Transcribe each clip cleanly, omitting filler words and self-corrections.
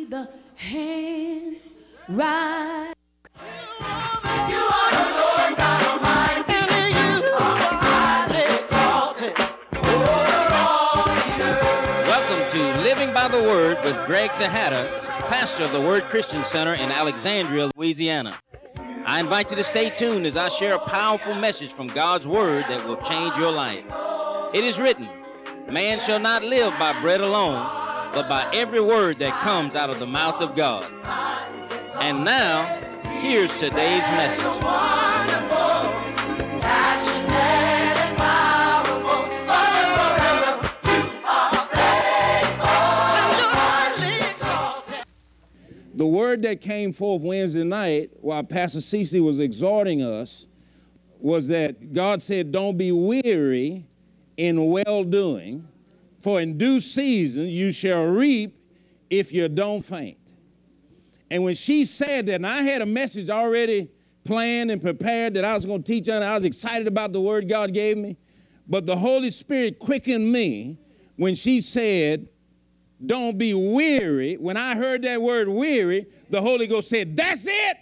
the hand right. You are the Lord God Almighty, and you are highly exalted over all the earth. Welcome to Living by the Word with Greg Tejada, pastor of the Word Christian Center in Alexandria, Louisiana. I invite you to stay tuned as I share a powerful message from God's Word that will change your life. It is written, man shall not live by bread alone, but by every word that comes out of the mouth of God. And now, here's today's message. Wonderful, passionate and powerful, forever you are faithful and highly exalted. The word that came forth Wednesday night while Pastor Cece was exhorting us was that God said, don't be weary in well-doing, for in due season you shall reap if you don't faint. And when she said that, and I had a message already planned and prepared that I was going to teach on, I was excited about the word God gave me, but the Holy Spirit quickened me when she said, don't be weary. When I heard that word weary, the Holy Ghost said, that's it.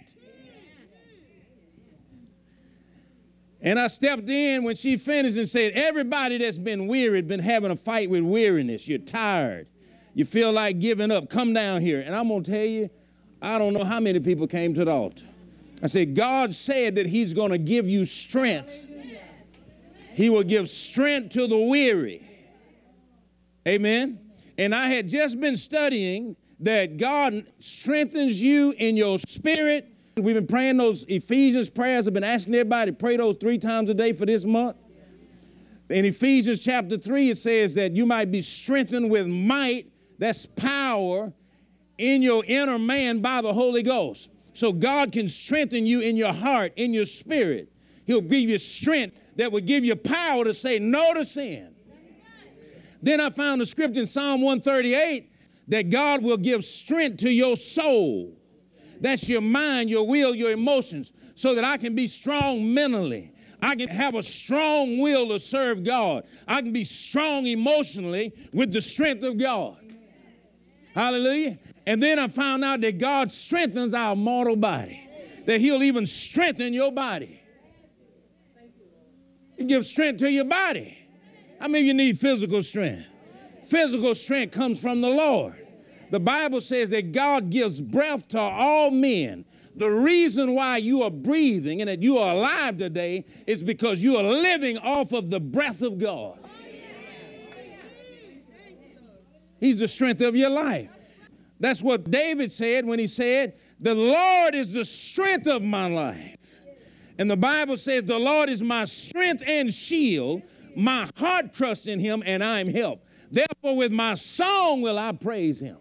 And I stepped in when she finished and said, everybody that's been wearied, been having a fight with weariness. You're tired. You feel like giving up. Come down here. And I'm going to tell you, I don't know how many people came to the altar. I said, God said that he's going to give you strength. He will give strength to the weary. Amen. And I had just been studying that God strengthens you in your spirit. We've been praying those Ephesians prayers. I've been asking everybody to pray those 3 times a day for this month. In Ephesians chapter 3, it says that you might be strengthened with might, that's power, in your inner man by the Holy Ghost. So God can strengthen you in your heart, in your spirit. He'll give you strength that will give you power to say no to sin. Then I found the scripture in Psalm 138 that God will give strength to your soul. That's your mind, your will, your emotions, so that I can be strong mentally. I can have a strong will to serve God. I can be strong emotionally with the strength of God. Hallelujah. And then I found out that God strengthens our mortal body, that he'll even strengthen your body. He gives strength to your body. How many of you need physical strength? Physical strength comes from the Lord. The Bible says that God gives breath to all men. The reason why you are breathing and that you are alive today is because you are living off of the breath of God. He's the strength of your life. That's what David said when he said, the Lord is the strength of my life. And the Bible says, the Lord is my strength and shield. My heart trusts in him and I am helped. Therefore, with my song will I praise him.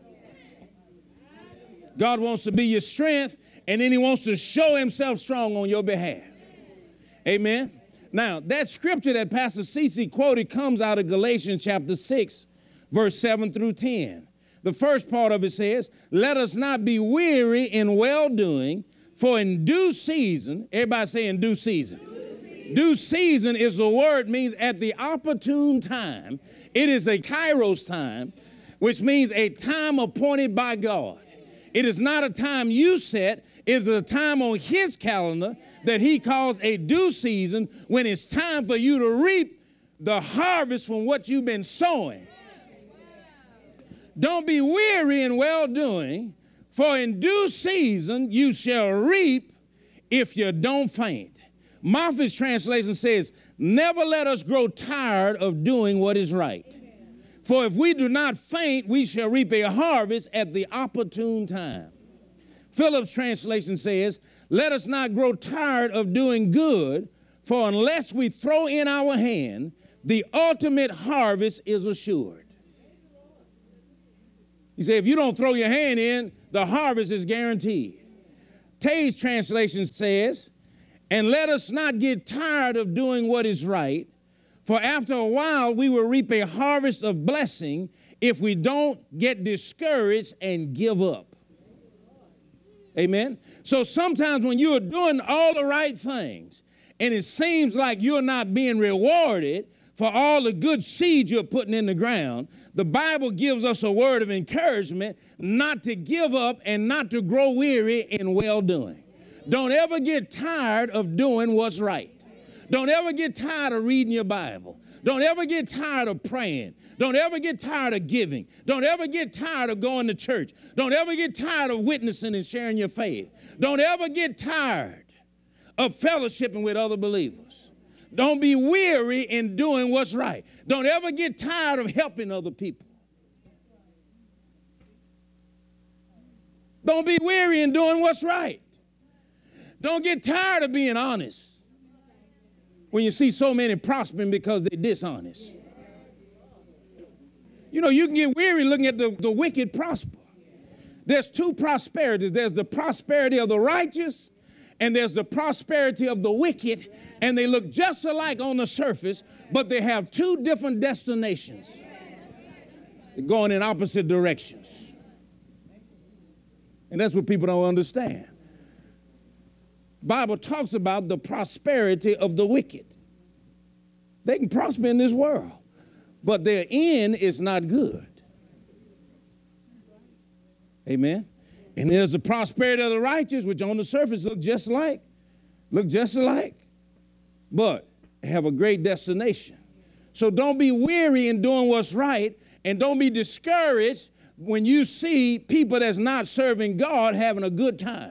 God wants to be your strength, and then he wants to show himself strong on your behalf. Amen. Now, that scripture that Pastor Cece quoted comes out of Galatians chapter 6, verse 7 through 10. The first part of it says, let us not be weary in well-doing, for in due season, everybody say in due season. Due season is the word, means at the opportune time. It is a kairos time, which means a time appointed by God. It is not a time you set. It is a time on his calendar that he calls a due season, when it's time for you to reap the harvest from what you've been sowing. Don't be weary in well-doing, for in due season you shall reap if you don't faint. Moffat's translation says, never let us grow tired of doing what is right. For if we do not faint, we shall reap a harvest at the opportune time. Phillips' translation says, let us not grow tired of doing good, for unless we throw in our hand, the ultimate harvest is assured. He said, if you don't throw your hand in, the harvest is guaranteed. Tay's translation says, and let us not get tired of doing what is right, for after a while, we will reap a harvest of blessing if we don't get discouraged and give up. Amen. So sometimes when you're doing all the right things and it seems like you're not being rewarded for all the good seed you're putting in the ground, the Bible gives us a word of encouragement not to give up and not to grow weary in well-doing. Don't ever get tired of doing what's right. Don't ever get tired of reading your Bible. Don't ever get tired of praying. Don't ever get tired of giving. Don't ever get tired of going to church. Don't ever get tired of witnessing and sharing your faith. Don't ever get tired of fellowshipping with other believers. Don't be weary in doing what's right. Don't ever get tired of helping other people. Don't be weary in doing what's right. Don't get tired of being honest when you see so many prospering because they're dishonest. You know, you can get weary looking at the wicked prosper. There's two prosperities. There's the prosperity of the righteous, and there's the prosperity of the wicked, and they look just alike on the surface, but they have two different destinations. They're going in opposite directions. And that's what people don't understand. Bible talks about the prosperity of the wicked. They can prosper in this world, but their end is not good. Amen. And there's the prosperity of the righteous, which on the surface look just alike, but have a great destination. So don't be weary in doing what's right, and don't be discouraged when you see people that's not serving God having a good time.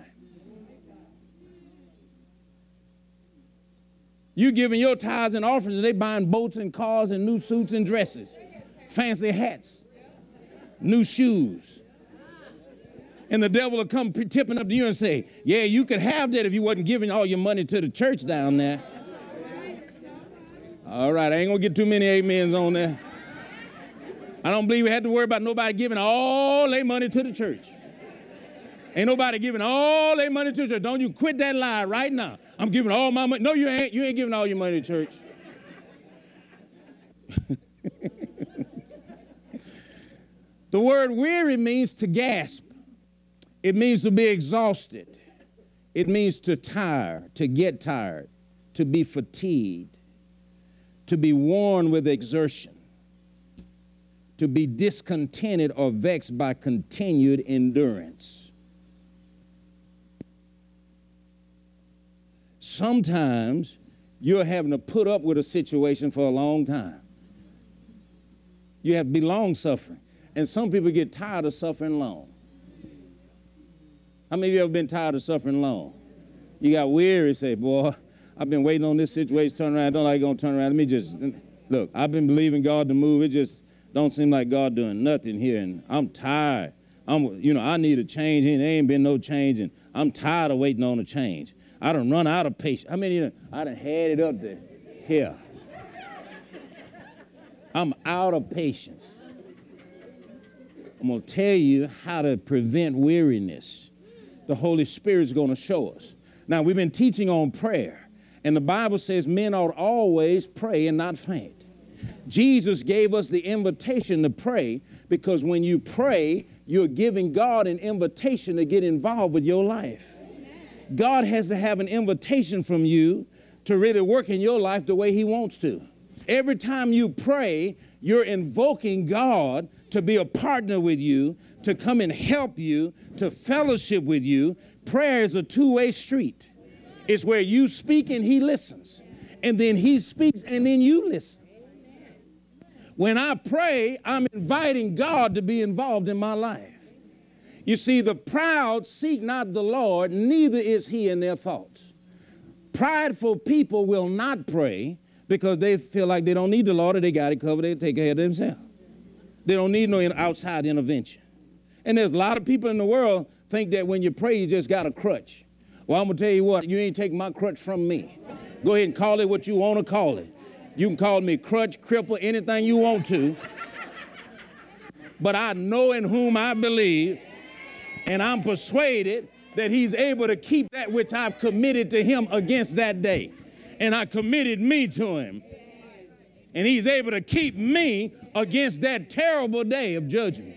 You giving your tithes and offerings, and they buying boats and cars and new suits and dresses, fancy hats, new shoes. And the devil will come tipping up to you and say, yeah, you could have that if you wasn't giving all your money to the church down there. All right, I ain't going to get too many amens on there. I don't believe we had to worry about nobody giving all their money to the church. Ain't nobody giving all their money to the church. Don't you quit that lie right now. I'm giving all my money. No, you ain't. You ain't giving all your money to church. The word weary means to gasp. It means to be exhausted. It means to tire, to get tired, to be fatigued, to be worn with exertion, to be discontented or vexed by continued endurance. Sometimes you're having to put up with a situation for a long time. You have to be long-suffering. And some people get tired of suffering long. How many of you ever been tired of suffering long? You got weary, say, boy, I've been waiting on this situation to turn around. I don't like it's going to turn around. Let me just, look, I've been believing God to move. It just don't seem like God doing nothing here. And I'm tired. I need a change. And there ain't been no change. And I'm tired of waiting on a change. I done run out of patience. How many of you, I done had it up there. Here. I'm out of patience. I'm going to tell you how to prevent weariness. The Holy Spirit's going to show us. Now, we've been teaching on prayer, and the Bible says men ought always pray and not faint. Jesus gave us the invitation to pray because when you pray, you're giving God an invitation to get involved with your life. God has to have an invitation from you to really work in your life the way he wants to. Every time you pray, you're invoking God to be a partner with you, to come and help you, to fellowship with you. Prayer is a two-way street. It's where you speak and he listens. And then he speaks and then you listen. When I pray, I'm inviting God to be involved in my life. You see, the proud seek not the Lord, neither is he in their thoughts. Prideful people will not pray because they feel like they don't need the Lord or they got it covered, they take care of themselves. They don't need no outside intervention. And there's a lot of people in the world think that when you pray, you just got a crutch. Well, I'm going to tell you what, you ain't taking my crutch from me. Go ahead and call it what you want to call it. You can call me crutch, cripple, anything you want to. But I know in whom I believe, and I'm persuaded that he's able to keep that which I've committed to him against that day. And I committed me to him. And he's able to keep me against that terrible day of judgment.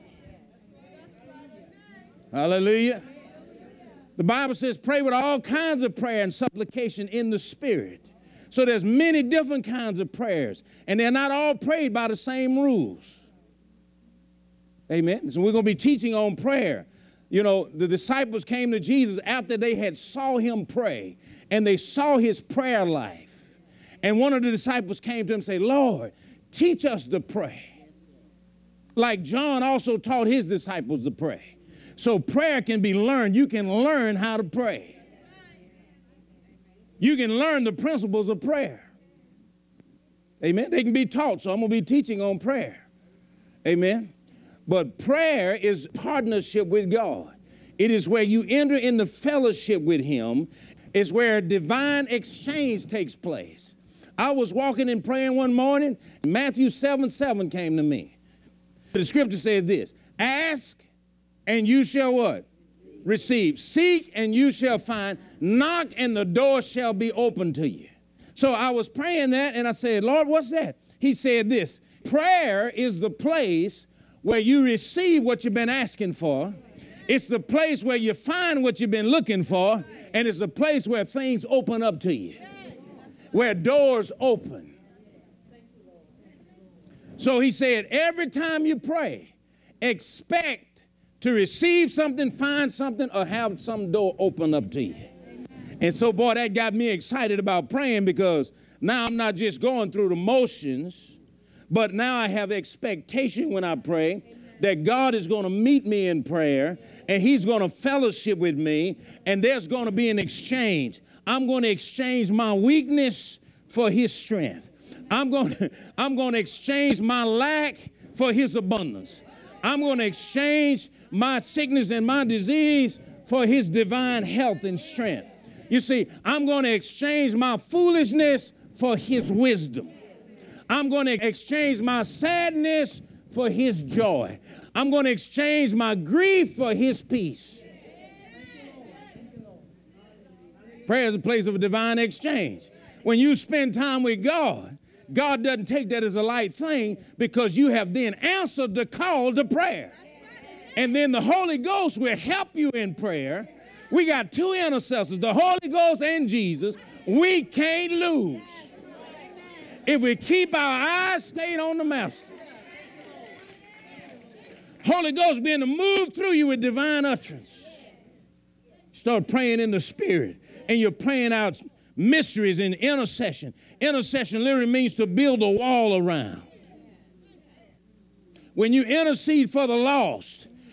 Hallelujah. The Bible says pray with all kinds of prayer and supplication in the Spirit. So there's many different kinds of prayers, and they're not all prayed by the same rules. Amen. So we're going to be teaching on prayer. You know, the disciples came to Jesus after they had saw him pray, and they saw his prayer life. And one of the disciples came to him and said, Lord, teach us to pray. Like John also taught his disciples to pray. So prayer can be learned. You can learn how to pray. You can learn the principles of prayer. Amen. They can be taught, so I'm going to be teaching on prayer. Amen. But prayer is partnership with God. It is where you enter into fellowship with him. It's where divine exchange takes place. I was walking and praying one morning. Matthew 7:7 came to me. The scripture says this: ask and you shall what? Receive. Seek and you shall find. Knock and the door shall be open to you. So I was praying that and I said, Lord, what's that? He said this: prayer is the place where you receive what you've been asking for. It's the place where you find what you've been looking for. And it's the place where things open up to you, where doors open. So he said, every time you pray, expect to receive something, find something, or have some door open up to you. And so, boy, that got me excited about praying, because now I'm not just going through the motions, but now I have expectation when I pray that God is going to meet me in prayer, and he's going to fellowship with me, and there's going to be an exchange. I'm going to exchange my weakness for his strength. I'm going to exchange my lack for his abundance. I'm going to exchange my sickness and my disease for his divine health and strength. You see, I'm going to exchange my foolishness for his wisdom. I'm going to exchange my sadness for his joy. I'm going to exchange my grief for his peace. Prayer is a place of a divine exchange. When you spend time with God, God doesn't take that as a light thing, because you have then answered the call to prayer. And then the Holy Ghost will help you in prayer. We got two intercessors, the Holy Ghost and Jesus. We can't lose if we keep our eyes stayed on the Master. Holy Ghost being to move through you with divine utterance. Start praying in the Spirit, and you're praying out mysteries in intercession. Intercession literally means to build a wall around. When you intercede for the lost,